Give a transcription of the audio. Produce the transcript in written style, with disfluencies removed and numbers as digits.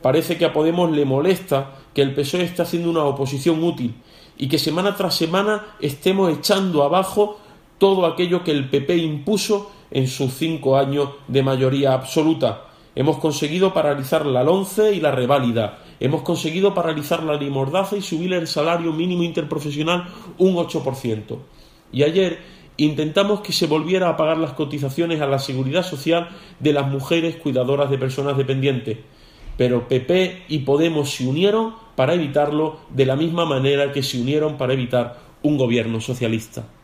Parece que a Podemos le molesta que el PSOE esté haciendo una oposición útil y que semana tras semana estemos echando abajo todo aquello que el PP impuso en sus 5 años de mayoría absoluta. Hemos conseguido paralizar la LOMCE y la reválida. Hemos conseguido paralizar la ley Mordaza y subir el salario mínimo interprofesional un 8%. Y ayer intentamos que se volviera a pagar las cotizaciones a la seguridad social de las mujeres cuidadoras de personas dependientes. Pero PP y Podemos se unieron para evitarlo de la misma manera que se unieron para evitar un gobierno socialista.